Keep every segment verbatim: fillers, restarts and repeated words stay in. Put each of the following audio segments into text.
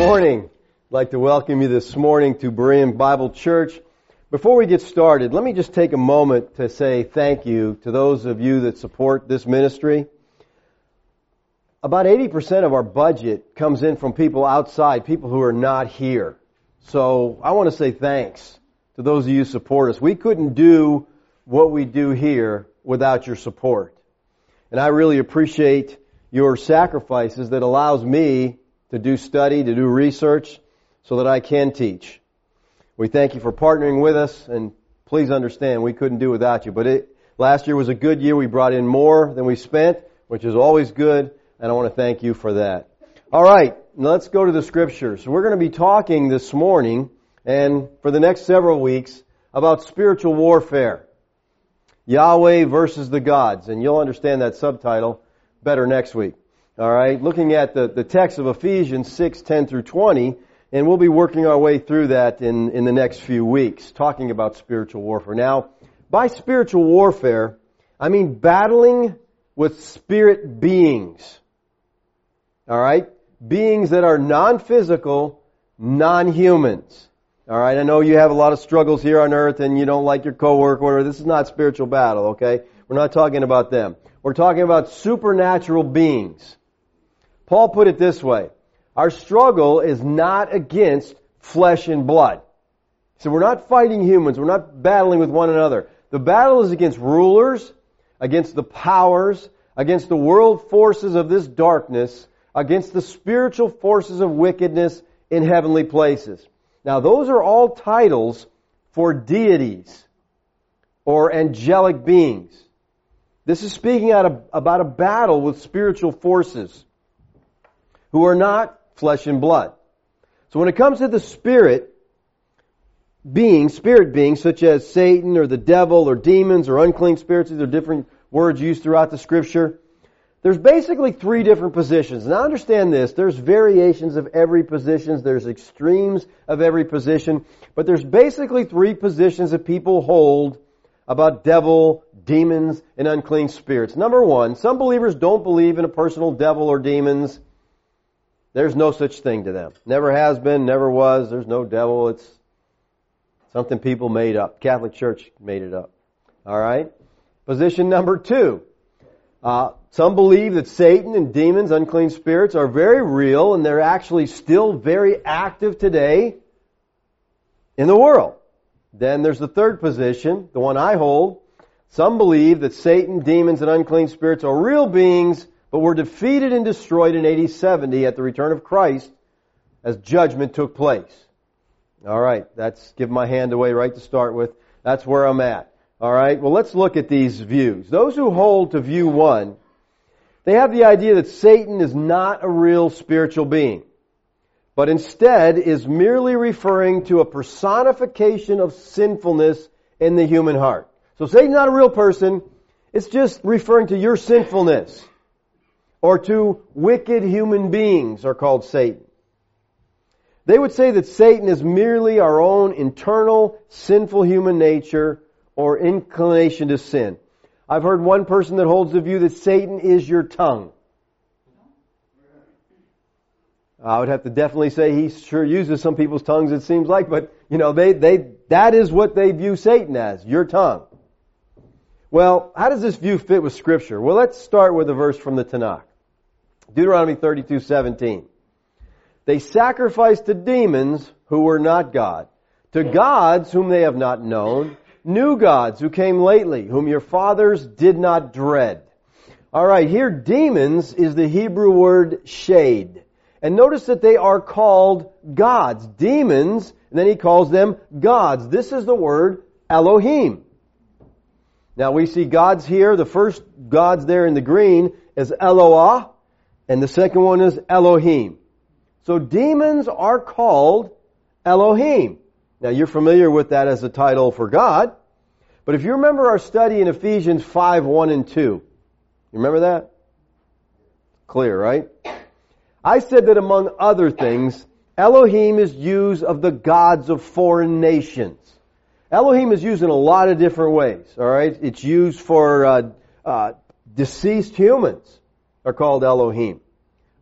morning. I'd like to welcome you this morning to Berean Bible Church. Before we get started, let me just take a moment to say thank you to those of you that support this ministry. About eighty percent of our budget comes in from people outside, people who are not here. So I want to say thanks to those of you who support us. We couldn't do what we do here without your support. And I really appreciate your sacrifices that allows me to do study, to do research, so that I can teach. We thank you for partnering with us, and please understand we couldn't do without you. But it, last year was a good year. We brought in more than we spent, which is always good, and I want to thank you for that. All right, now let's go to the Scriptures. We're going to be talking this morning and for the next several weeks about spiritual warfare. Yahweh versus the gods, and you'll understand that subtitle better next week. All right, looking at the, the text of Ephesians six, ten through twenty, and we'll be working our way through that in, in the next few weeks, talking about spiritual warfare. Now, by spiritual warfare, I mean battling with spirit beings. All right, beings that are non-physical, non-humans. All right, I know you have a lot of struggles here on earth and you don't like your coworker or whatever. This is not spiritual battle, okay? We're not talking about them. We're talking about supernatural beings. Paul put it this way: our struggle is not against flesh and blood. So we're not fighting humans. We're not battling with one another. The battle is against rulers, against the powers, against the world forces of this darkness, against the spiritual forces of wickedness in heavenly places. Now, those are all titles for deities or angelic beings. This is speaking out of, about a battle with spiritual forces who are not flesh and blood. So when it comes to the spirit beings, spirit beings such as Satan or the devil or demons or unclean spirits, these are different words used throughout the Scripture. There's basically three different positions. Now understand this, there's variations of every position, there's extremes of every position, but there's basically three positions that people hold about devil, demons, and unclean spirits. Number one, some believers don't believe in a personal devil or demons. There's no such thing to them. Never has been, never was. There's no devil. It's something people made up. Catholic Church made it up. All right? Position number two. Uh, some believe that Satan and demons, unclean spirits, are very real and they're actually still very active today in the world. Then there's the third position, the one I hold. Some believe that Satan, demons, and unclean spirits are real beings, but were defeated and destroyed in A D seventy at the return of Christ as judgment took place. All right, that's give my hand away right to start with. That's where I'm at. All right, well, let's look at these views. Those who hold to view one, they have the idea that Satan is not a real spiritual being, but instead is merely referring to a personification of sinfulness in the human heart. So Satan's not a real person. It's just referring to your sinfulness. Or to wicked human beings are called Satan. They would say that Satan is merely our own internal sinful human nature or inclination to sin. I've heard one person that holds the view that Satan is your tongue. I would have to definitely say he sure uses some people's tongues, it seems like, but you know, they, they, that is what they view Satan as, your tongue. Well, how does this view fit with Scripture? Well, let's start with a verse from the Tanakh. Deuteronomy thirty-two seventeen. They sacrificed to demons who were not God, to gods whom they have not known, new gods who came lately, whom your fathers did not dread. All right, here demons is the Hebrew word shade. And notice that they are called gods. Demons, and then he calls them gods. This is the word Elohim. Now we see gods here. The first gods there in the green is Eloah, and the second one is Elohim. So demons are called Elohim. Now you're familiar with that as a title for God. But if you remember our study in Ephesians five, one and two, you remember that? Clear, right? I said that among other things, Elohim is used of the gods of foreign nations. Elohim is used in a lot of different ways, all right? It's used for uh, uh, deceased humans are called Elohim.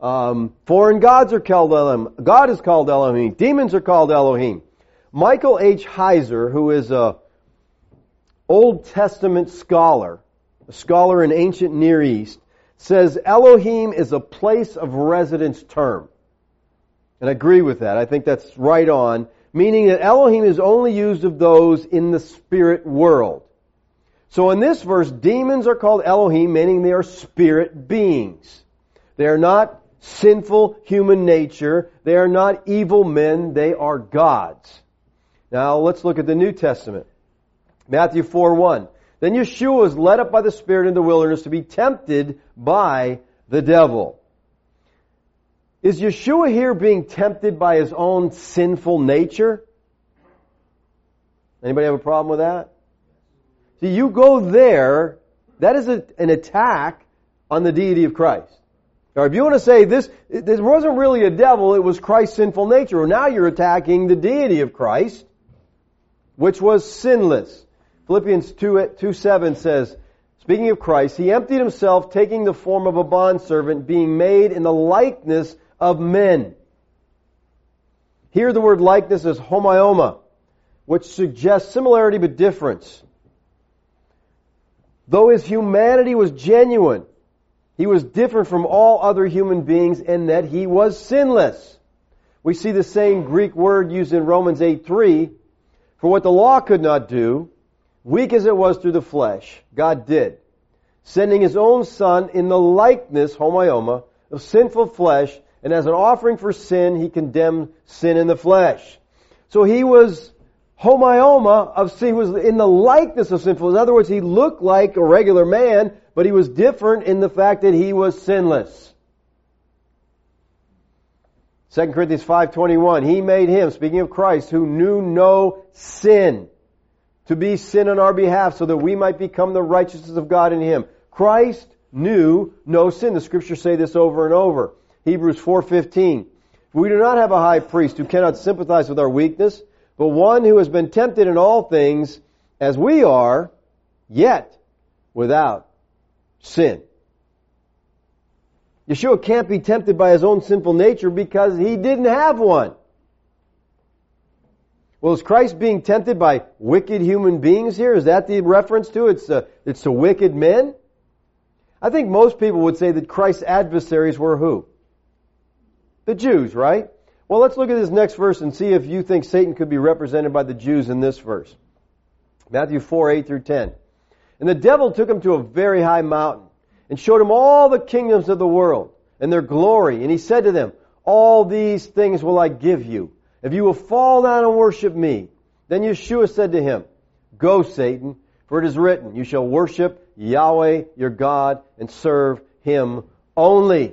Um, foreign gods are called Elohim. God is called Elohim. Demons are called Elohim. Michael H. Heiser, who is a Old Testament scholar, a scholar in ancient Near East, says Elohim is a place of residence term. And I agree with that. I think that's right on, meaning that Elohim is only used of those in the spirit world. So in this verse, demons are called Elohim, meaning they are spirit beings. They are not sinful human nature. They are not evil men. They are gods. Now let's look at the New Testament. Matthew four one. Then Yeshua was led up by the Spirit in the wilderness to be tempted by the devil. Is Yeshua here being tempted by his own sinful nature? Anybody have a problem with that? See, you go there, that is a, an attack on the deity of Christ. Or if you want to say this, this wasn't really a devil, it was Christ's sinful nature. Well, now you're attacking the deity of Christ, which was sinless. Philippians two seven says, speaking of Christ, He emptied Himself, taking the form of a bondservant, being made in the likeness of men. Here the word likeness is homioma, which suggests similarity but difference. Though His humanity was genuine, He was different from all other human beings in that He was sinless. We see the same Greek word used in Romans eight three. For what the law could not do, weak as it was through the flesh, God did, sending His own Son in the likeness, homioma, of sinful flesh, and as an offering for sin, He condemned sin in the flesh. So He was homioma of sin. He was in the likeness of sinful. In other words, He looked like a regular man, but He was different in the fact that He was sinless. Second Corinthians five twenty-one, He made Him, speaking of Christ, who knew no sin, to be sin on our behalf, so that we might become the righteousness of God in Him. Christ knew no sin. The Scriptures say this over and over. Hebrews four fifteen, we do not have a high priest who cannot sympathize with our weakness, but one who has been tempted in all things as we are, yet without sin. Yeshua can't be tempted by His own sinful nature because He didn't have one. Well, is Christ being tempted by wicked human beings here? Is that the reference to it? It's to, it's to wicked men? I think most people would say that Christ's adversaries were who? The Jews, right? Well, let's look at this next verse and see if you think Satan could be represented by the Jews in this verse. Matthew four eight through ten. And the devil took him to a very high mountain and showed him all the kingdoms of the world and their glory. And he said to them, all these things will I give you, if you will fall down and worship me. Then Yeshua said to him, go, Satan, for it is written, you shall worship Yahweh your God and serve Him only.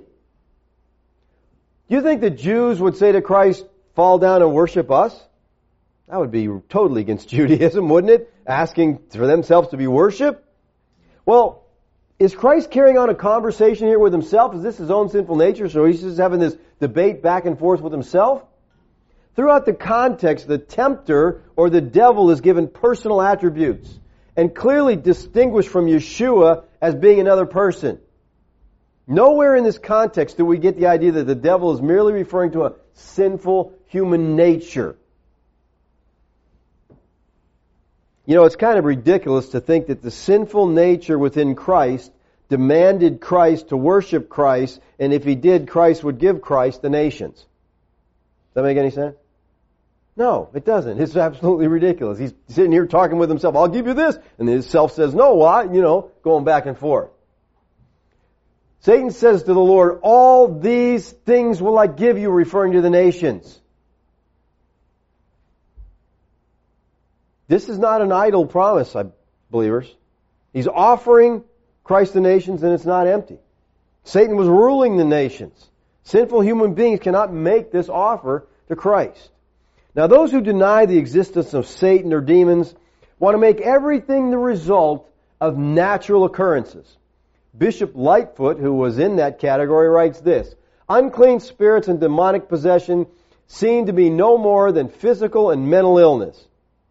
Do you think the Jews would say to Christ, fall down and worship us? That would be totally against Judaism, wouldn't it? Asking for themselves to be worshipped? Well, is Christ carrying on a conversation here with Himself? Is this His own sinful nature? So He's just having this debate back and forth with Himself? Throughout the context, the tempter or the devil is given personal attributes and clearly distinguished from Yeshua as being another person. Nowhere in this context do we get the idea that the devil is merely referring to a sinful human nature. You know, it's kind of ridiculous to think that the sinful nature within Christ demanded Christ to worship Christ, and if He did, Christ would give Christ the nations. Does that make any sense? No, it doesn't. It's absolutely ridiculous. He's sitting here talking with himself, I'll give you this, and his self says, no, why? You know, going back and forth. Satan says to the Lord, all these things will I give you, referring to the nations. This is not an idle promise, believers. He's offering Christ the nations, and it's not empty. Satan was ruling the nations. Sinful human beings cannot make this offer to Christ. Now, those who deny the existence of Satan or demons want to make everything the result of natural occurrences. Bishop Lightfoot, who was in that category, writes this, unclean spirits and demonic possession seem to be no more than physical and mental illness.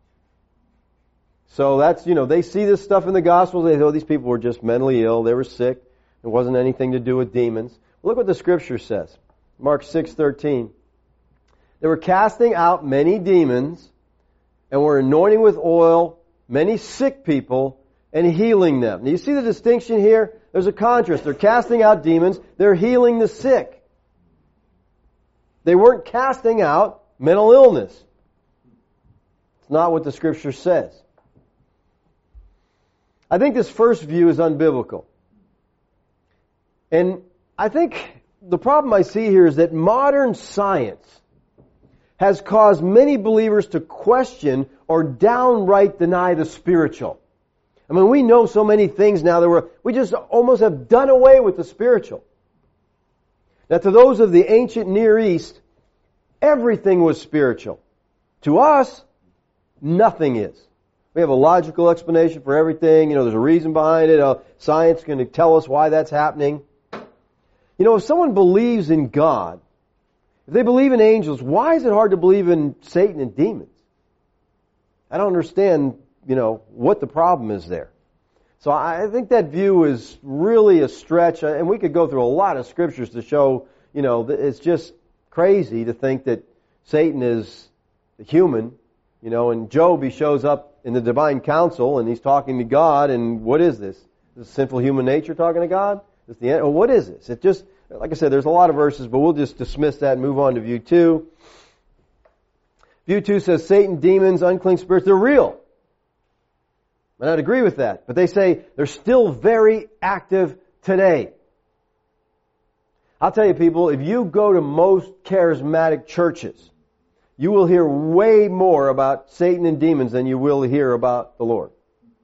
So that's, you know, they see this stuff in the Gospels, they say, oh, these people were just mentally ill, they were sick, it wasn't anything to do with demons. Look what the Scripture says. Mark six thirteen. They were casting out many demons and were anointing with oil many sick people and healing them. Now you see the distinction here? There's a contrast. They're casting out demons. They're healing the sick. They weren't casting out mental illness. It's not what the Scripture says. I think this first view is unbiblical. And I think the problem I see here is that modern science has caused many believers to question or downright deny the spiritual. I mean, we know so many things now that we're, we just almost have done away with the spiritual. Now, to those of the ancient Near East, everything was spiritual. To us, nothing is. We have a logical explanation for everything. You know, there's a reason behind it. Uh, science is going to tell us why that's happening. You know, if someone believes in God, if they believe in angels, why is it hard to believe in Satan and demons? I don't understand, you know, what the problem is there. So I think that view is really a stretch, and we could go through a lot of scriptures to show, you know, that it's just crazy to think that Satan is human, you know, and Job, he shows up in the divine council and he's talking to God, and what is this? Is this sinful human nature talking to God? Is the end, or what is this? It just, like I said, there's a lot of verses, but we'll just dismiss that and move on to view two. View two says Satan, demons, unclean spirits, they're real. And I'd agree with that. But they say they're still very active today. I'll tell you people, if you go to most charismatic churches, you will hear way more about Satan and demons than you will hear about the Lord.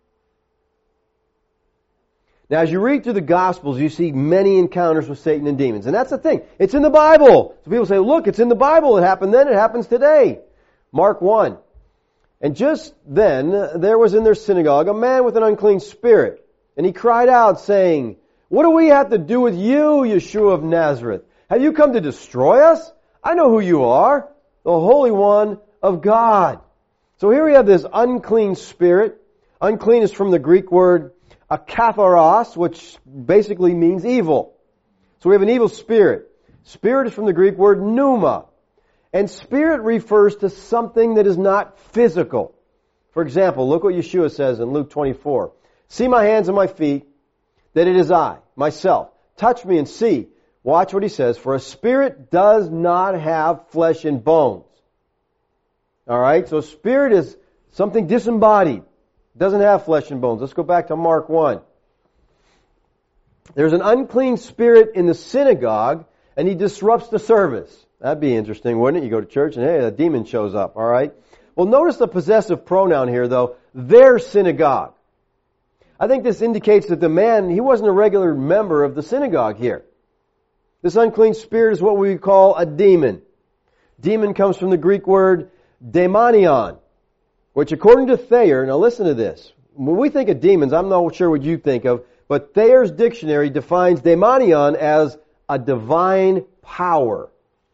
Now, as you read through the Gospels, you see many encounters with Satan and demons. And that's the thing. It's in the Bible. So people say, look, it's in the Bible. It happened then. It happens today. Mark one. And just then, there was in their synagogue a man with an unclean spirit. And he cried out, saying, what do we have to do with you, Yeshua of Nazareth? Have you come to destroy us? I know who you are, the Holy One of God. So here we have this unclean spirit. Unclean is from the Greek word akatharos, which basically means evil. So we have an evil spirit. Spirit is from the Greek word pneuma. And spirit refers to something that is not physical. For example, look what Yeshua says in Luke twenty-four. See my hands and my feet, that it is I, myself. Touch me and see. Watch what he says. For a spirit does not have flesh and bones. Alright, so spirit is something disembodied. It doesn't have flesh and bones. Let's go back to Mark one. There's an unclean spirit in the synagogue, and he disrupts the service. That'd be interesting, wouldn't it? You go to church and hey, a demon shows up, alright? Well, notice the possessive pronoun here, though. Their synagogue. I think this indicates that the man, he wasn't a regular member of the synagogue here. This unclean spirit is what we call a demon. Demon comes from the Greek word daimonion, which according to Thayer, now listen to this. When we think of demons, I'm not sure what you think of, but Thayer's dictionary defines daimonion as a divine power,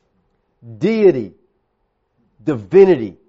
deity, divinity. Is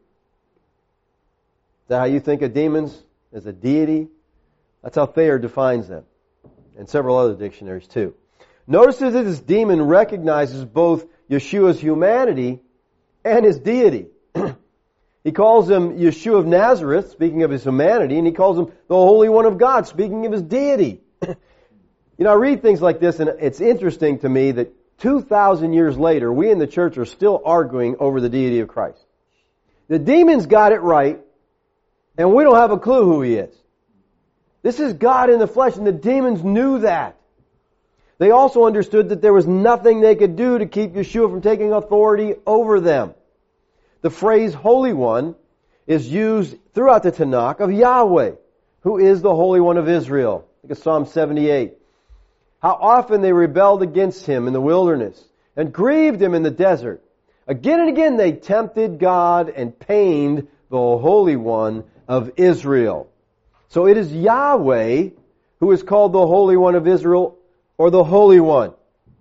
that how you think of demons? As a deity? That's how Thayer defines them. And several other dictionaries too. Notice that this demon recognizes both Yeshua's humanity and his deity. He calls him Yeshua of Nazareth, speaking of his humanity, and he calls him the Holy One of God, speaking of his deity. You know, I read things like this, and it's interesting to me that two thousand years later, we in the church are still arguing over the deity of Christ. The demons got it right, and we don't have a clue who he is. This is God in the flesh, and the demons knew that. They also understood that there was nothing they could do to keep Yeshua from taking authority over them. The phrase Holy One is used throughout the Tanakh of Yahweh, who is the Holy One of Israel. Look at Psalm seventy-eight. How often they rebelled against Him in the wilderness and grieved Him in the desert. Again and again they tempted God and pained the Holy One of Israel. So it is Yahweh who is called the Holy One of Israel, or the Holy One.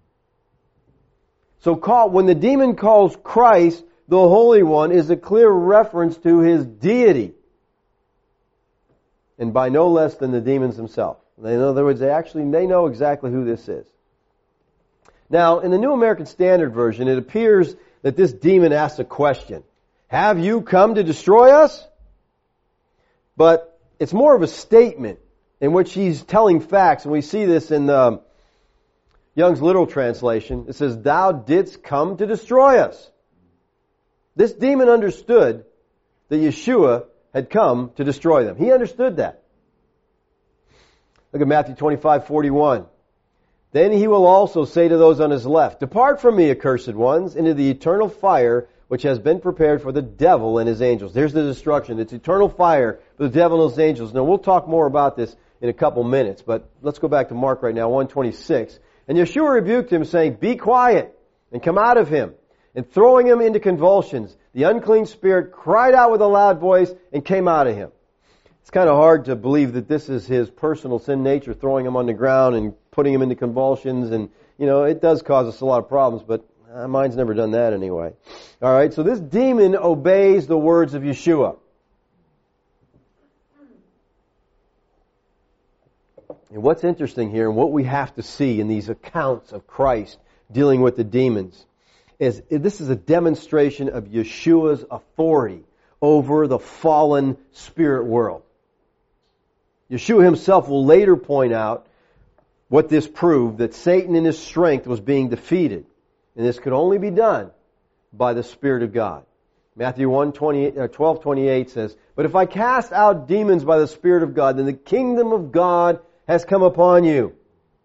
So call, when the demon calls Christ the Holy One, is a clear reference to His deity. And by no less than the demons themselves. In other words, they actually they know exactly who this is. Now, in the New American Standard Version, it appears that this demon asks a question. Have you come to destroy us? But it's more of a statement in which he's telling facts, and we see this in the Young's Literal Translation. It says, thou didst come to destroy us. This demon understood that Yeshua had come to destroy them. He understood that. Look at Matthew twenty-five forty-one. Then he will also say to those on his left, depart from me, accursed ones, into the eternal fire which has been prepared for the devil and his angels. There's the destruction. It's eternal fire for the devil and his angels. Now, we'll talk more about this in a couple minutes, but let's go back to Mark right now, one twenty-six. And Yeshua rebuked him, saying, be quiet, and come out of him. And throwing him into convulsions, the unclean spirit cried out with a loud voice and came out of him. It's kind of hard to believe that this is his personal sin nature, throwing him on the ground and putting him into convulsions. And, you know, it does cause us a lot of problems, but uh, mine's never done that anyway. All right, so this demon obeys the words of Yeshua. And what's interesting here, and what we have to see in these accounts of Christ dealing with the demons, is this is a demonstration of Yeshua's authority over the fallen spirit world. Yeshua himself will later point out what this proved, that Satan in his strength was being defeated. And this could only be done by the Spirit of God. Matthew twelve twenty-eight says, but if I cast out demons by the Spirit of God, then the kingdom of God has come upon you.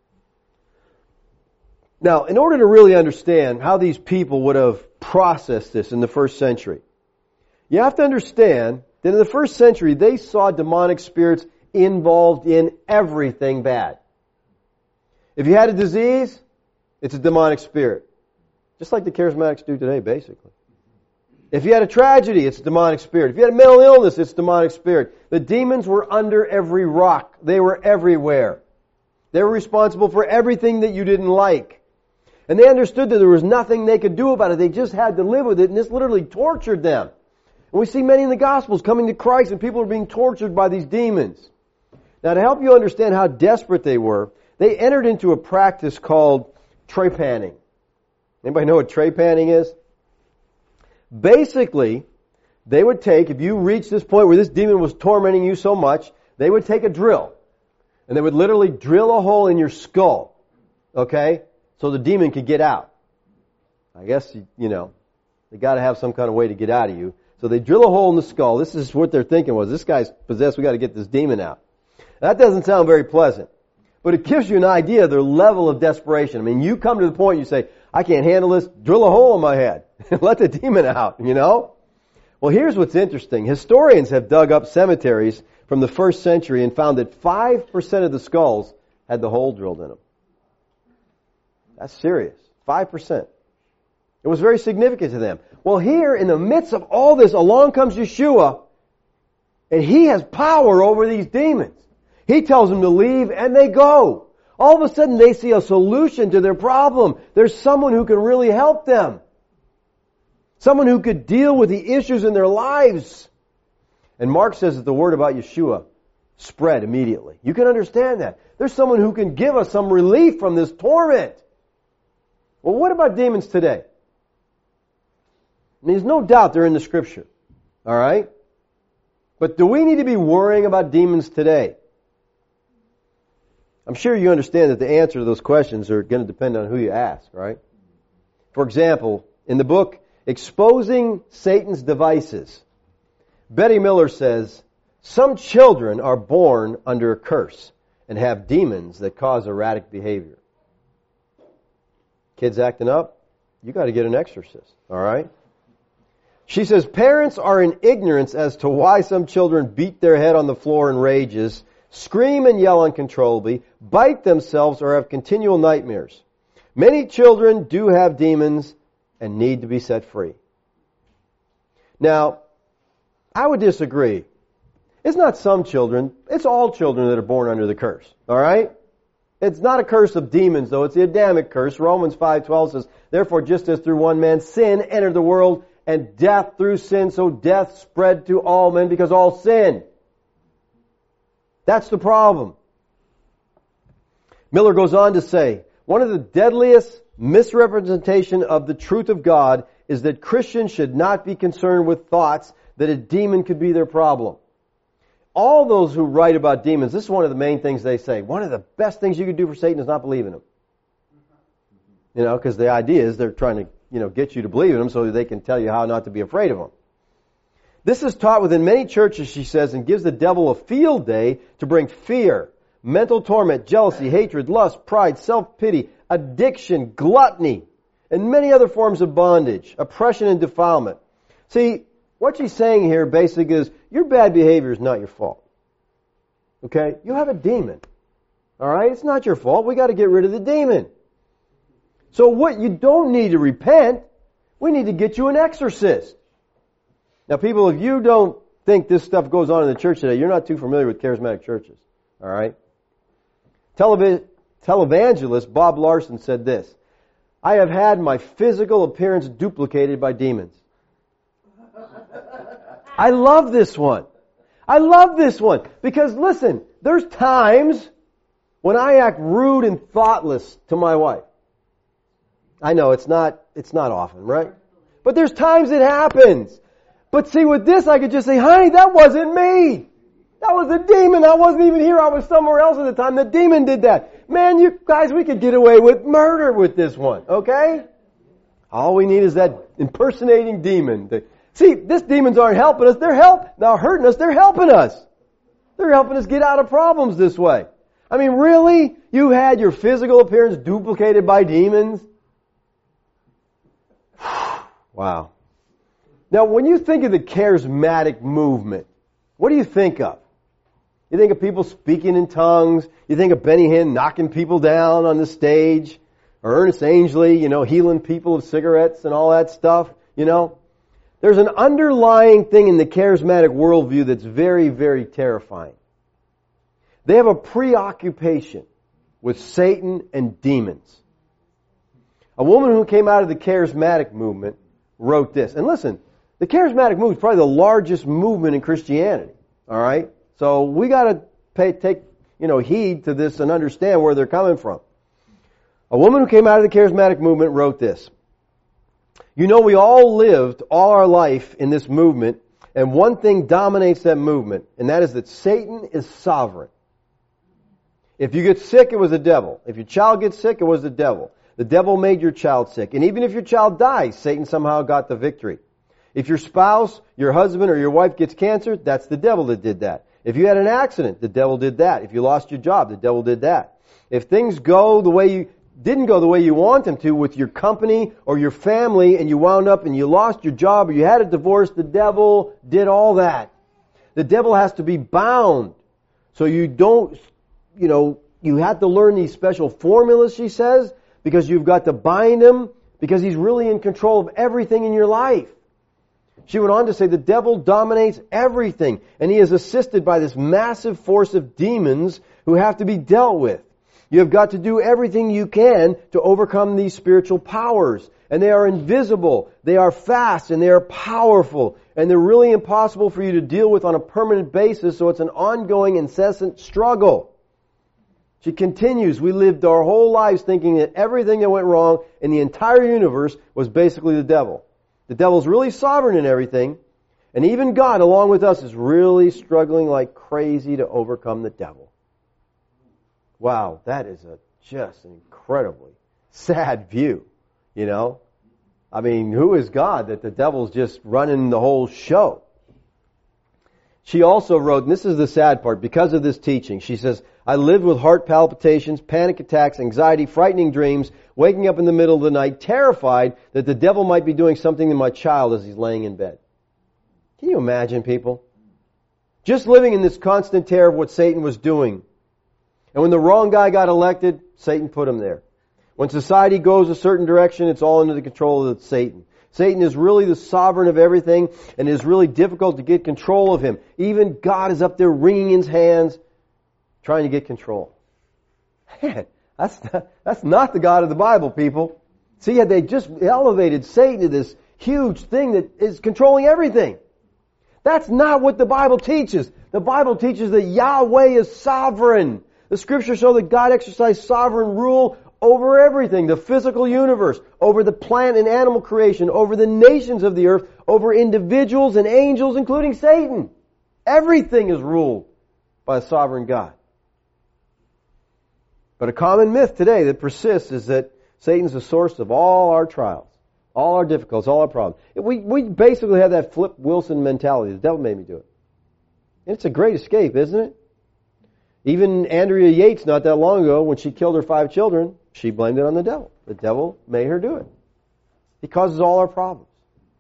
Now, in order to really understand how these people would have processed this in the first century, you have to understand that in the first century, they saw demonic spirits involved in everything bad. If you had a disease, it's a demonic spirit. Just like the charismatics do today, basically. If you had a tragedy, it's a demonic spirit. If you had a mental illness, it's a demonic spirit. The demons were under every rock. They were everywhere. They were responsible for everything that you didn't like. And they understood that there was nothing they could do about it. They just had to live with it, and this literally tortured them. And we see many in the Gospels coming to Christ, and people are being tortured by these demons. Now, to help you understand how desperate they were, they entered into a practice called trepanning. Anybody know what trepanning is? Basically, they would take, if you reached this point where this demon was tormenting you so much, they would take a drill, and they would literally drill a hole in your skull, okay, so the demon could get out. I guess, you know, they got to have some kind of way to get out of you. So they drill a hole in the skull. This is what they're thinking was, this guy's possessed, we got to get this demon out. That doesn't sound very pleasant, but it gives you an idea of their level of desperation. I mean, you come to the point you say, I can't handle this, drill a hole in my head. Let the demon out, you know? Well, here's what's interesting. Historians have dug up cemeteries from the first century and found that five percent of the skulls had the hole drilled in them. That's serious. five percent. It was very significant to them. Well, here, in the midst of all this, along comes Yeshua, and He has power over these demons. He tells them to leave, and they go. All of a sudden, they see a solution to their problem. There's someone who can really help them. Someone who could deal with the issues in their lives. And Mark says that the word about Yeshua spread immediately. You can understand that. There's someone who can give us some relief from this torment. Well, what about demons today? I mean, there's no doubt they're in the Scripture. All right? But do we need to be worrying about demons today? I'm sure you understand that the answer to those questions are going to depend on who you ask, right? For example, in the book Exposing Satan's Devices, Betty Miller says, some children are born under a curse and have demons that cause erratic behavior. Kids acting up, you got to get an exorcist, all right? She says, parents are in ignorance as to why some children beat their head on the floor in rages, scream and yell uncontrollably, bite themselves, or have continual nightmares. Many children do have demons and need to be set free. Now, I would disagree. It's not some children. It's all children that are born under the curse. All right? It's not a curse of demons, though. It's the Adamic curse. Romans five twelve says, therefore, just as through one man sin entered the world, and death through sin, so death spread to all men because all sinned. That's the problem. Miller goes on to say, one of the deadliest misrepresentation of the truth of God is that Christians should not be concerned with thoughts that a demon could be their problem. All those who write about demons, this is one of the main things they say. One of the best things you could do for Satan is not believe in him. You know, because the idea is they're trying to, you know, get you to believe in him so that they can tell you how not to be afraid of him. This is taught within many churches, she says, and gives the devil a field day to bring fear, mental torment, jealousy, hatred, lust, pride, self-pity, addiction, gluttony, and many other forms of bondage, oppression, and defilement. See, what she's saying here basically is your bad behavior is not your fault. Okay? You have a demon. All right? It's not your fault. We got to get rid of the demon. So what you don't need to repent, we need to get you an exorcist. Now people, if you don't think this stuff goes on in the church today, you're not too familiar with charismatic churches. All right? Televi- televangelist Bob Larson said this, I have had my physical appearance duplicated by demons. I love this one. I love this one. Because listen, there's times when I act rude and thoughtless to my wife. I know it's not, it's not often, right? But there's times it happens. But see, with this I could just say, honey, that wasn't me. That was a demon. I wasn't even here. I was somewhere else at the time. The demon did that. Man, you guys, we could get away with murder with this one, okay? All we need is that impersonating demon. See, these demons aren't helping us. They're help, not hurting us. They're helping us. They're helping us get out of problems this way. I mean, really? You had your physical appearance duplicated by demons? Wow. Now, when you think of the charismatic movement, what do you think of? You think of people speaking in tongues. You think of Benny Hinn knocking people down on the stage. Or Ernest Angley, you know, healing people of cigarettes and all that stuff, you know. There's an underlying thing in the charismatic worldview that's very, very terrifying. They have a preoccupation with Satan and demons. A woman who came out of the charismatic movement wrote this. And listen, the charismatic movement is probably the largest movement in Christianity. All right? So we got to pay, take, you know, heed to this and understand where they're coming from. A woman who came out of the charismatic movement wrote this. You know, we all lived all our life in this movement, and one thing dominates that movement, and that is that Satan is sovereign. If you get sick, it was the devil. If your child gets sick, it was the devil. The devil made your child sick. And even if your child dies, Satan somehow got the victory. If your spouse, your husband, or your wife gets cancer, that's the devil that did that. If you had an accident, the devil did that. If you lost your job, the devil did that. If things go the way you didn't go the way you want them to with your company or your family, and you wound up and you lost your job or you had a divorce, the devil did all that. The devil has to be bound. So you don't, you know, you have to learn these special formulas, she says, because you've got to bind him, because he's really in control of everything in your life. She went on to say the devil dominates everything, and he is assisted by this massive force of demons who have to be dealt with. You have got to do everything you can to overcome these spiritual powers. And they are invisible, they are fast, and they are powerful. And they're really impossible for you to deal with on a permanent basis, so it's an ongoing, incessant struggle. She continues, we lived our whole lives thinking that everything that went wrong in the entire universe was basically the devil. The devil's really sovereign in everything, and even God, along with us, is really struggling like crazy to overcome the devil. Wow, that is a just an incredibly sad view, you know? I mean, who is God that the devil's just running the whole show? She also wrote, and this is the sad part, because of this teaching, she says, I lived with heart palpitations, panic attacks, anxiety, frightening dreams, waking up in the middle of the night, terrified that the devil might be doing something to my child as he's laying in bed. Can you imagine, people? Just living in this constant terror of what Satan was doing. And when the wrong guy got elected, Satan put him there. When society goes a certain direction, it's all under the control of Satan. Satan is really the sovereign of everything, and it is really difficult to get control of him. Even God is up there wringing his hands, trying to get control. Man, that's not, that's not the God of the Bible, people. See, they just elevated Satan to this huge thing that is controlling everything. That's not what the Bible teaches. The Bible teaches that Yahweh is sovereign. The Scriptures show that God exercised sovereign rule over everything, the physical universe, over the plant and animal creation, over the nations of the earth, over individuals and angels, including Satan. Everything is ruled by a sovereign God. But a common myth today that persists is that Satan's the source of all our trials, all our difficulties, all our problems. We, we basically have that Flip Wilson mentality. The devil made me do it. And it's a great escape, isn't it? Even Andrea Yates, not that long ago, when she killed her five children, she blamed it on the devil. The devil made her do it. He causes all our problems.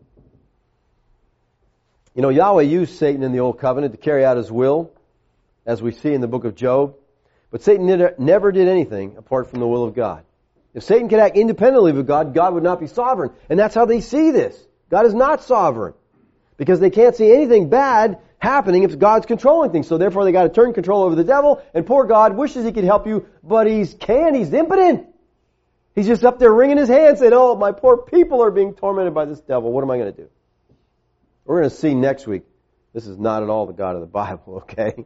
You know, Yahweh used Satan in the Old Covenant to carry out His will, as we see in the book of Job. But Satan never did anything apart from the will of God. If Satan could act independently of God, God would not be sovereign. And that's how they see this. God is not sovereign. Because they can't see anything bad happening if God's controlling things. So therefore they got to turn control over the devil, and poor God wishes he could help you, but he can't. He's impotent. He's just up there wringing his hands saying, oh, my poor people are being tormented by this devil. What am I going to do? We're going to see next week. This is not at all the God of the Bible, okay?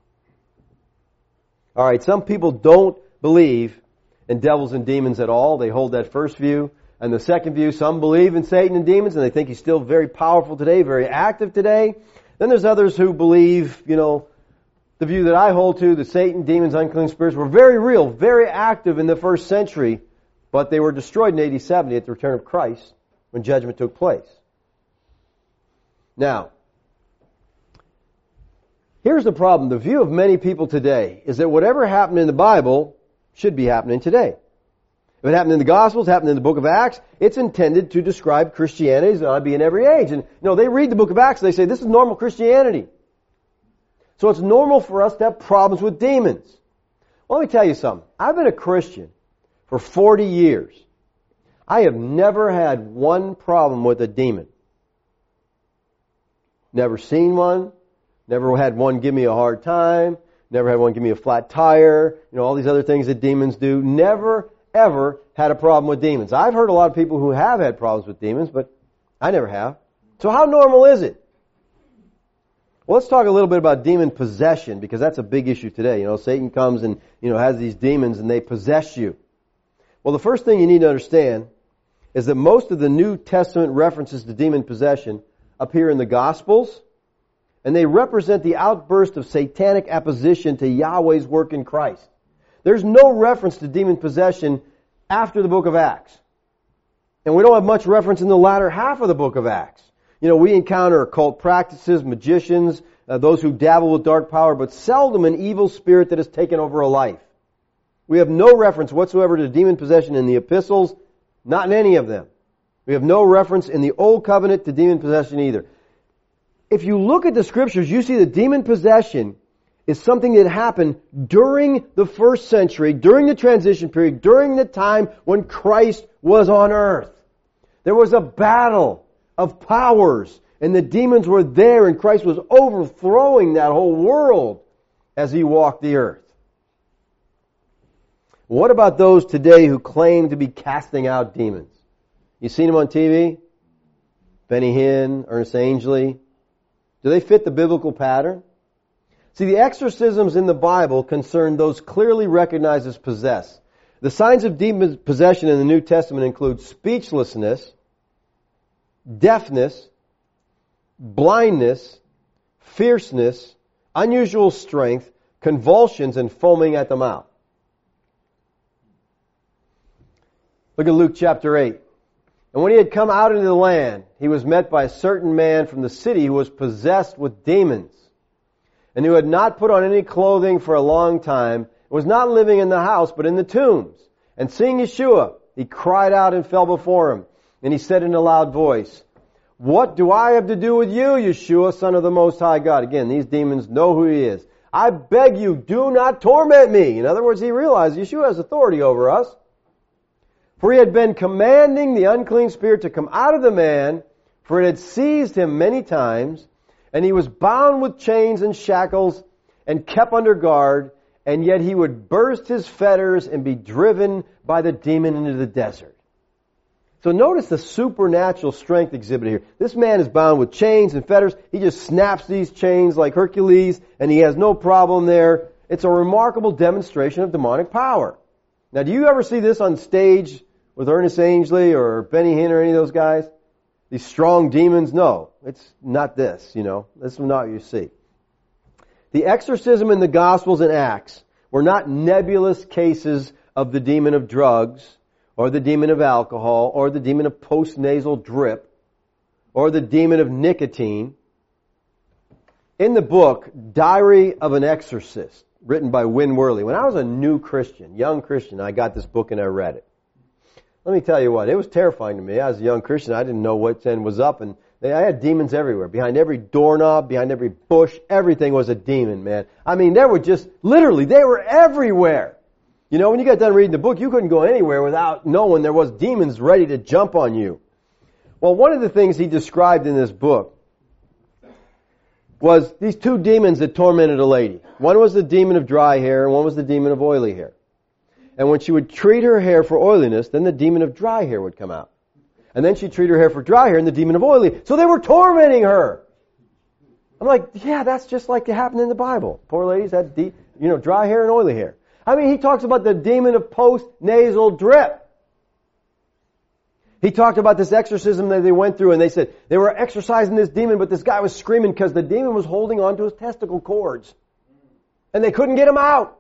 All right, some people don't believe in devils and demons at all. They hold that first view. And the second view, some believe in Satan and demons, and they think he's still very powerful today, very active today. Then there's others who believe, you know, the view that I hold to, that Satan, demons, unclean spirits were very real, very active in the first century, but they were destroyed in A D seventy at the return of Christ when judgment took place. Now, here's the problem. The view of many people today is that whatever happened in the Bible should be happening today. If it happened in the Gospels, happened in the book of Acts, it's intended to describe Christianity as it ought to be in every age. And, you know, they read the book of Acts and they say, this is normal Christianity. So it's normal for us to have problems with demons. Well, let me tell you something. I've been a Christian for forty years. I have never had one problem with a demon. Never seen one. Never had one give me a hard time. Never had one give me a flat tire. You know, all these other things that demons do. Never ever had a problem with demons. I've heard a lot of people who have had problems with demons, but I never have. So how normal is it? Well, let's talk a little bit about demon possession, because that's a big issue today. You know, Satan comes and, you know, has these demons and they possess you. Well, the first thing you need to understand is that most of the New Testament references to demon possession appear in the Gospels, and they represent the outburst of satanic opposition to Yahweh's work in Christ. There's no reference to demon possession after the book of Acts. And we don't have much reference in the latter half of the book of Acts. You know, we encounter occult practices, magicians, uh, those who dabble with dark power, but seldom an evil spirit that has taken over a life. We have no reference whatsoever to demon possession in the epistles, not in any of them. We have no reference in the Old Covenant to demon possession either. If you look at the Scriptures, you see that demon possession is something that happened during the first century, during the transition period, during the time when Christ was on earth. There was a battle of powers, and the demons were there, and Christ was overthrowing that whole world as He walked the earth. What about those today who claim to be casting out demons? You seen them on T V? Benny Hinn, Ernest Angley. Do they fit the biblical pattern? See, the exorcisms in the Bible concern those clearly recognized as possessed. The signs of demon possession in the New Testament include speechlessness, deafness, blindness, fierceness, unusual strength, convulsions, and foaming at the mouth. Look at Luke chapter eight. And when he had come out into the land, he was met by a certain man from the city who was possessed with demons, and who had not put on any clothing for a long time, was not living in the house, but in the tombs. And seeing Yeshua, he cried out and fell before him. And he said in a loud voice, "What do I have to do with you, Yeshua, Son of the Most High God?" Again, these demons know who he is. "I beg you, do not torment me." In other words, he realized Yeshua has authority over us. For he had been commanding the unclean spirit to come out of the man, for it had seized him many times, and he was bound with chains and shackles and kept under guard, and yet he would burst his fetters and be driven by the demon into the desert. So notice the supernatural strength exhibited here. This man is bound with chains and fetters. He just snaps these chains like Hercules, and he has no problem there. It's a remarkable demonstration of demonic power. Now, do you ever see this on stage with Ernest Angley or Benny Hinn or any of those guys? These strong demons? No, it's not this, you know. This is not what you see. The exorcism in the Gospels and Acts were not nebulous cases of the demon of drugs or the demon of alcohol or the demon of postnasal drip or the demon of nicotine. In the book, Diary of an Exorcist, written by Win Worley, when I was a new Christian, young Christian, I got this book and I read it. Let me tell you what, it was terrifying to me. I was a young Christian. I didn't know what end was up, and they, I had demons everywhere. Behind every doorknob, behind every bush, everything was a demon, man. I mean, they were just, literally, they were everywhere. You know, when you got done reading the book, you couldn't go anywhere without knowing there was demons ready to jump on you. Well, one of the things he described in this book was these two demons that tormented a lady. One was the demon of dry hair, and one was the demon of oily hair. And when she would treat her hair for oiliness, then the demon of dry hair would come out. And then she'd treat her hair for dry hair and the demon of oily. So they were tormenting her. I'm like, yeah, that's just like it happened in the Bible. Poor ladies had deep, you know, dry hair and oily hair. I mean, he talks about the demon of post-nasal drip. He talked about this exorcism that they went through, and they said they were exorcising this demon, but this guy was screaming because the demon was holding on to his testicle cords. And they couldn't get him out.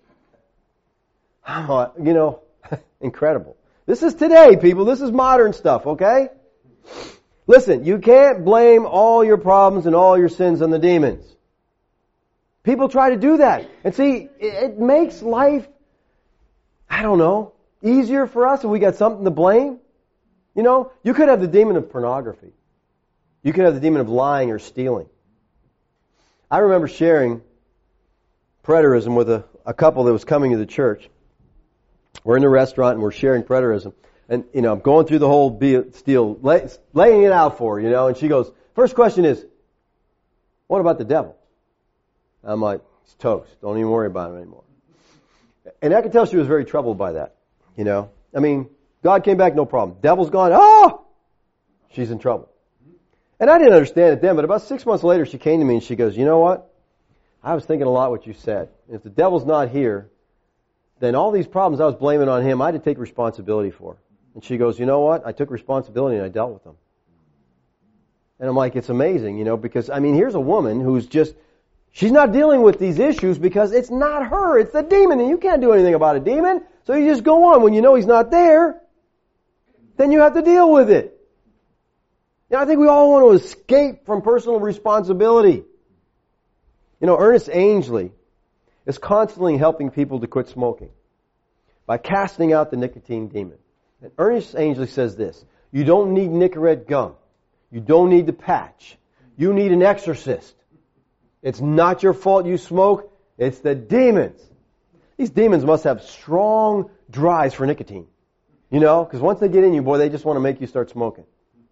Oh, you know, incredible. This is today, people. This is modern stuff, okay? Listen, you can't blame all your problems and all your sins on the demons. People try to do that. And see, it makes life, I don't know, easier for us if we got something to blame. You know, you could have the demon of pornography. You could have the demon of lying or stealing. I remember sharing preterism with a, a couple that was coming to the church. We're in a restaurant and we're sharing preterism. And, you know, I'm going through the whole deal, lay, laying it out for her, you know, and she goes, first question is, what about the devil? I'm like, it's toast. Don't even worry about him anymore. And I could tell she was very troubled by that, you know. I mean, God came back, no problem. Devil's gone, oh! She's in trouble. And I didn't understand it then, but about six months later she came to me and she goes, you know what? I was thinking a lot what you said. If the devil's not here, then all these problems I was blaming on him, I had to take responsibility for. And she goes, you know what? I took responsibility and I dealt with them. And I'm like, it's amazing, you know, because, I mean, here's a woman who's just, she's not dealing with these issues because it's not her, it's the demon, and you can't do anything about a demon. So you just go on. When you know he's not there, then you have to deal with it. You know, I think we all want to escape from personal responsibility. You know, Ernest Angley is constantly helping people to quit smoking by casting out the nicotine demon. And Ernest Angley says this, you don't need Nicorette gum. You don't need the patch. You need an exorcist. It's not your fault you smoke. It's the demons. These demons must have strong drives for nicotine. You know, because once they get in you, boy, they just want to make you start smoking.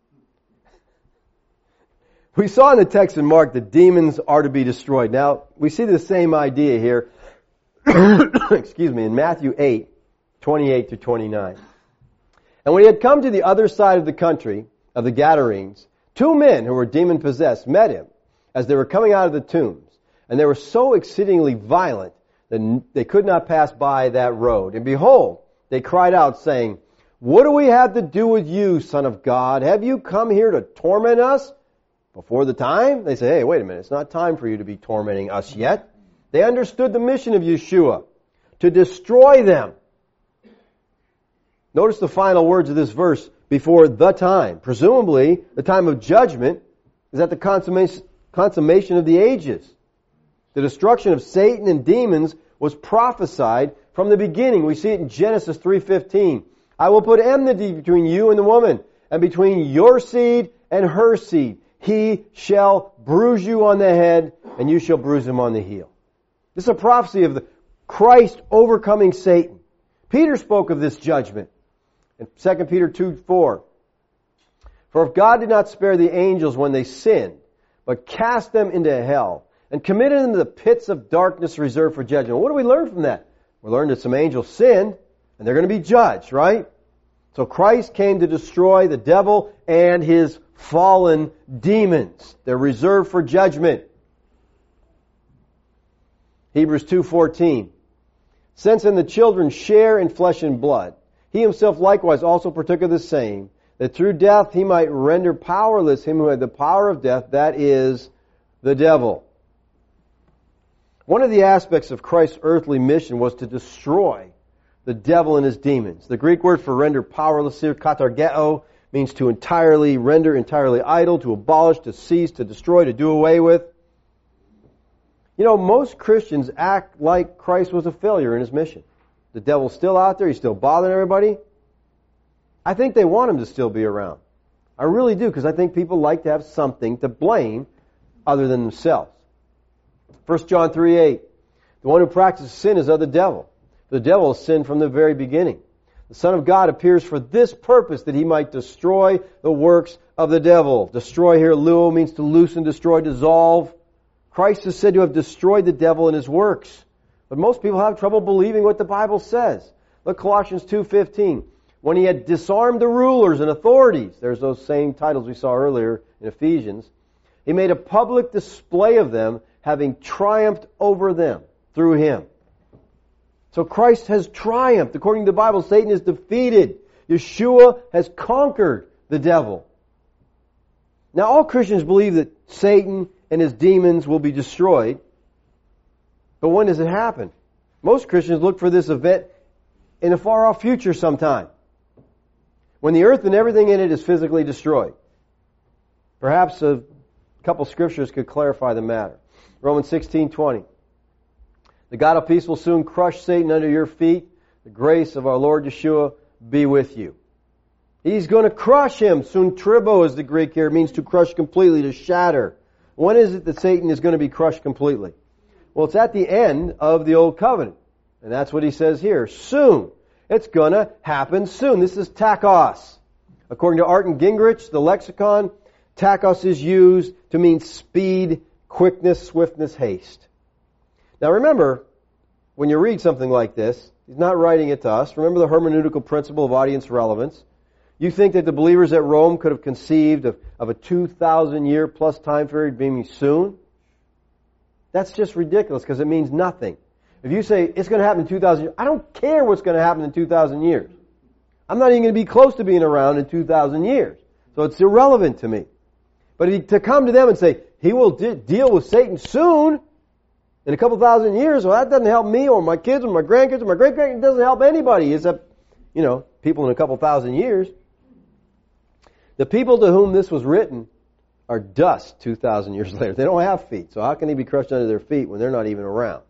We saw in the text in Mark that demons are to be destroyed. Now, we see the same idea here, excuse me, in Matthew eight, twenty-eight to twenty-nine. And when he had come to the other side of the country of the Gadarenes, two men who were demon-possessed met him as they were coming out of the tombs. And they were so exceedingly violent that they could not pass by that road. And behold, they cried out, saying, what do we have to do with you, Son of God? Have you come here to torment us before the time? They say, hey, wait a minute, it's not time for you to be tormenting us yet. They understood the mission of Yeshua, to destroy them. Notice the final words of this verse, before the time. Presumably, the time of judgment is at the consummation, consummation of the ages. The destruction of Satan and demons was prophesied from the beginning. We see it in Genesis three fifteen. I will put enmity between you and the woman, and between your seed and her seed. He shall bruise you on the head, and you shall bruise him on the heel. This is a prophecy of the Christ overcoming Satan. Peter spoke of this judgment in Second Peter two four. For if God did not spare the angels when they sinned, but cast them into hell, and committed them to the pits of darkness reserved for judgment. What do we learn from that? We learned that some angels sinned, and they're going to be judged, right? So Christ came to destroy the devil and his fallen demons. They're reserved for judgment. Hebrews two fourteen. Since then the children share in flesh and blood, he himself likewise also partook of the same, that through death he might render powerless him who had the power of death, that is, the devil. One of the aspects of Christ's earthly mission was to destroy the devil and his demons. The Greek word for render powerless here, katargeo, means to entirely render entirely idle, to abolish, to cease, to destroy, to do away with. You know, most Christians act like Christ was a failure in his mission. The devil's still out there, he's still bothering everybody. I think they want him to still be around. I really do, because I think people like to have something to blame other than themselves. First John three eight, the one who practices sin is of the devil. The devil has sinned from the very beginning. The Son of God appears for this purpose, that he might destroy the works of the devil. Destroy here, luo, means to loosen, destroy, dissolve. Christ is said to have destroyed the devil and his works. But most people have trouble believing what the Bible says. Look, Colossians two fifteen. When he had disarmed the rulers and authorities, there's those same titles we saw earlier in Ephesians, he made a public display of them, having triumphed over them through him. So Christ has triumphed. According to the Bible, Satan is defeated. Yeshua has conquered the devil. Now, all Christians believe that Satan and his demons will be destroyed. But when does it happen? Most Christians look for this event in a far-off future sometime, when the earth and everything in it is physically destroyed. Perhaps a couple scriptures could clarify the matter. Romans sixteen twenty. The God of peace will soon crush Satan under your feet. The grace of our Lord Yeshua be with you. He's going to crush him. Soon tribo is the Greek here. It means to crush completely, to shatter. When is it that Satan is going to be crushed completely? Well, it's at the end of the Old Covenant. And that's what he says here. Soon. It's going to happen soon. This is tachos. According to Art and Gingrich, the lexicon, tachos is used to mean speed, quickness, swiftness, haste. Now remember, when you read something like this, he's not writing it to us. Remember the hermeneutical principle of audience relevance. You think that the believers at Rome could have conceived of, of a two thousand year plus time period being soon? That's just ridiculous, because it means nothing. If you say it's going to happen in two thousand years, I don't care what's going to happen in two thousand years. I'm not even going to be close to being around in two thousand years. So it's irrelevant to me. But if, to come to them and say, he will de- deal with Satan soon, in a couple thousand years, well, that doesn't help me or my kids or my grandkids or my great-grandkids. It doesn't help anybody except, you know, people in a couple thousand years. The people to whom this was written are dust two thousand years later. They don't have feet. So how can he be crushed under their feet when they're not even around?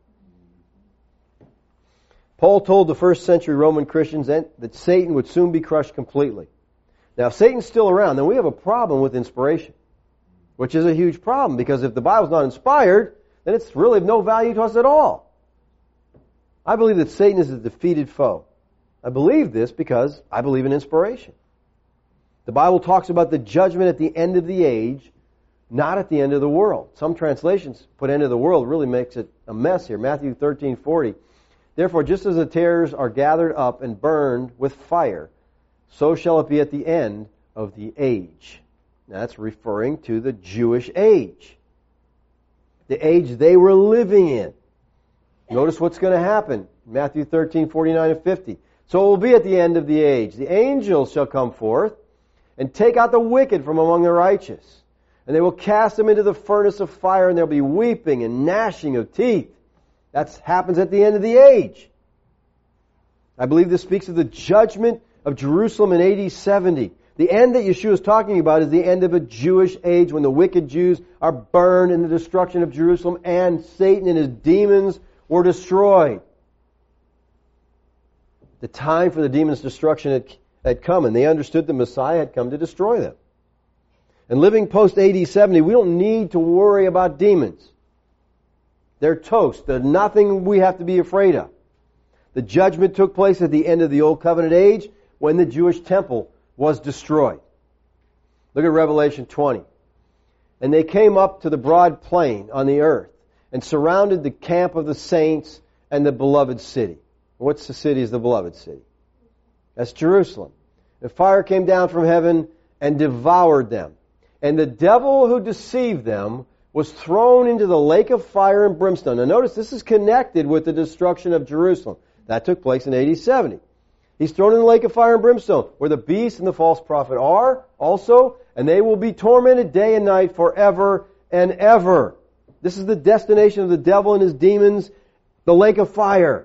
Paul told the first century Roman Christians that Satan would soon be crushed completely. Now, if Satan's still around, then we have a problem with inspiration, which is a huge problem, because if the Bible's not inspired, then it's really of no value to us at all. I believe that Satan is a defeated foe. I believe this because I believe in inspiration. The Bible talks about the judgment at the end of the age, not at the end of the world. Some translations put end of the world, really makes it a mess here. Matthew thirteen forty. Therefore, just as the tares are gathered up and burned with fire, so shall it be at the end of the age. Now, that's referring to the Jewish age. The age they were living in. Notice what's going to happen. Matthew thirteen forty-nine and fifty. So it will be at the end of the age. The angels shall come forth and take out the wicked from among the righteous. And they will cast them into the furnace of fire, and there will be weeping and gnashing of teeth. That happens at the end of the age. I believe this speaks of the judgment of Jerusalem in A D seventy. The end that Yeshua is talking about is the end of a Jewish age when the wicked Jews are burned in the destruction of Jerusalem and Satan and his demons were destroyed. The time for the demons' destruction had, had come, and they understood the Messiah had come to destroy them. And living post A D seventy, we don't need to worry about demons. They're toast. There's nothing we have to be afraid of. The judgment took place at the end of the Old Covenant age when the Jewish temple was destroyed. Look at Revelation twenty. And they came up to the broad plain on the earth and surrounded the camp of the saints and the beloved city. What's the city is the beloved city? That's Jerusalem. And fire came down from heaven and devoured them. And the devil who deceived them was thrown into the lake of fire and brimstone. Now notice this is connected with the destruction of Jerusalem. That took place in A D seventy. He's thrown in the lake of fire and brimstone, where the beast and the false prophet are also, and they will be tormented day and night forever and ever. This is the destination of the devil and his demons, the lake of fire.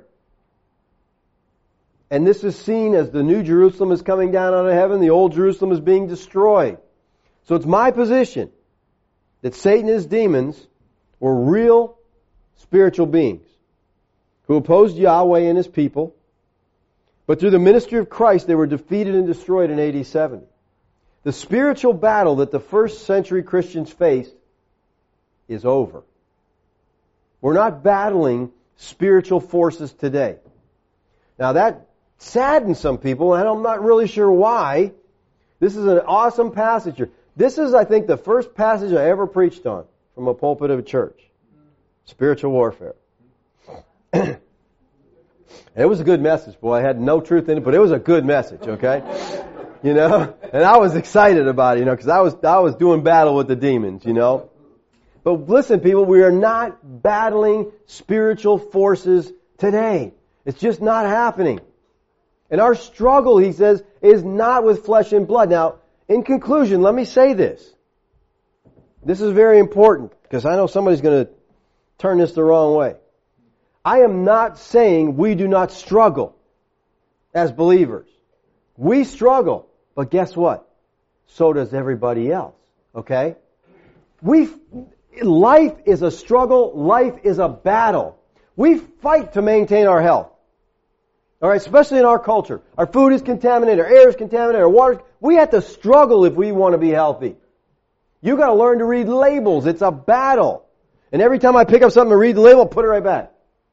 And this is seen as the new Jerusalem is coming down out of heaven, the old Jerusalem is being destroyed. So it's my position that Satan and his demons were real spiritual beings who opposed Yahweh and His people, but through the ministry of Christ they were defeated and destroyed in A D seventy. The spiritual battle that the first century Christians faced is over. We're not battling spiritual forces today. Now that saddens some people, and I'm not really sure why. This is an awesome passage here. This is, I think, the first passage I ever preached on from a pulpit of a church. Spiritual warfare. It was a good message, boy. I had no truth in it, but it was a good message, okay? You know? And I was excited about it, you know, because I was, I was doing battle with the demons, you know? But listen, people, we are not battling spiritual forces today. It's just not happening. And our struggle, he says, is not with flesh and blood. Now, in conclusion, let me say this. This is very important, because I know somebody's going to turn this the wrong way. I am not saying we do not struggle as believers. We struggle, but guess what? So does everybody else, okay? We, life is a struggle. Life is a battle. We fight to maintain our health. All right, especially in our culture. Our food is contaminated, our air is contaminated, our water. We have to struggle if we want to be healthy. You got to learn to read labels. It's a battle. And every time I pick up something to read the label, I'll put it right back.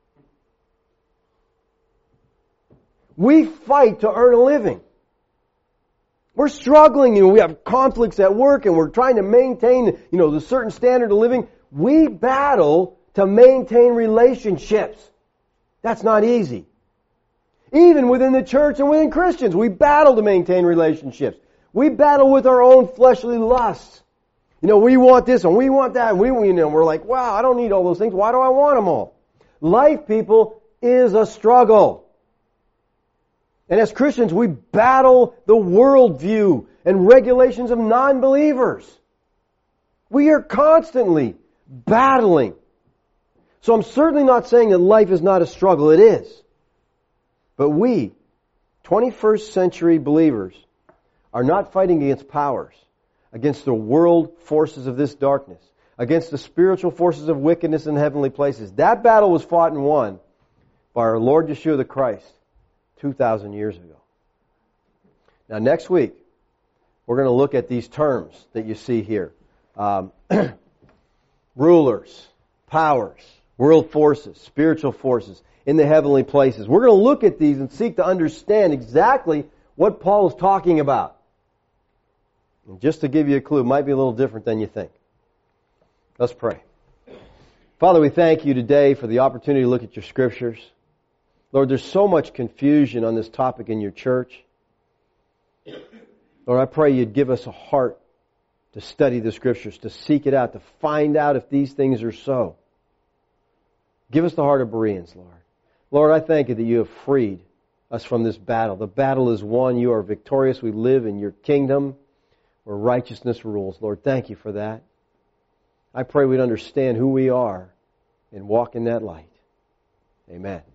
We fight to earn a living. We're struggling, you know, we have conflicts at work and we're trying to maintain, you know, the certain standard of living. We battle to maintain relationships. That's not easy. Even within the church and within Christians, we battle to maintain relationships. We battle with our own fleshly lusts. You know, we want this and we want that, and we, you know, we're like, wow, I don't need all those things. Why do I want them all? Life, people, is a struggle. And as Christians, we battle the worldview and regulations of non-believers. We are constantly battling. So I'm certainly not saying that life is not a struggle. It is. But we, twenty-first century believers, are not fighting against powers, against the world forces of this darkness, against the spiritual forces of wickedness in heavenly places. That battle was fought and won by our Lord Yeshua the Christ two thousand years ago. Now next week, we're going to look at these terms that you see here. Um, rulers, powers, world forces, spiritual forces in the heavenly places. We're going to look at these and seek to understand exactly what Paul is talking about. And just to give you a clue, it might be a little different than you think. Let's pray. Father, we thank you today for the opportunity to look at your scriptures. Lord, there's so much confusion on this topic in your church. Lord, I pray you'd give us a heart to study the scriptures, to seek it out, to find out if these things are so. Give us the heart of Bereans, Lord. Lord, I thank you that you have freed us from this battle. The battle is won. You are victorious. We live in your kingdom where righteousness rules. Lord, thank you for that. I pray we'd understand who we are and walk in that light. Amen.